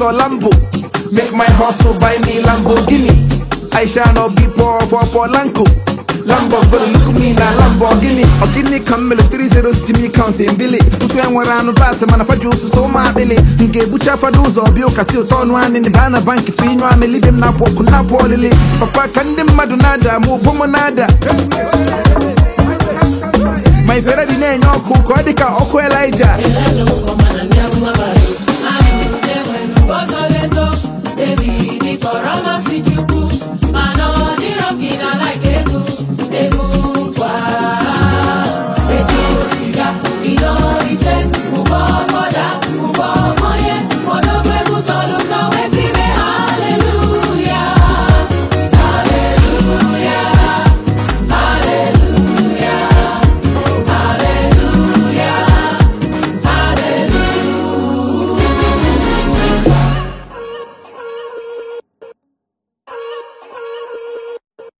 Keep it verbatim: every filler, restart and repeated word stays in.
or Lambo. Make my hustle buy me Lamborghini. I shall not be poor for Polanco. Lambo, but look me now, Lamborghini. Or Guinea Camel, three zeros to me counting Billy. To swim around the battle, man, if I juice to my Billy. And get butcher for those or Bill Cassil, turn one in the Hana Bank. If you know I'm a living now, walk on that poorly. Papa can them Madonada, more Pomonada.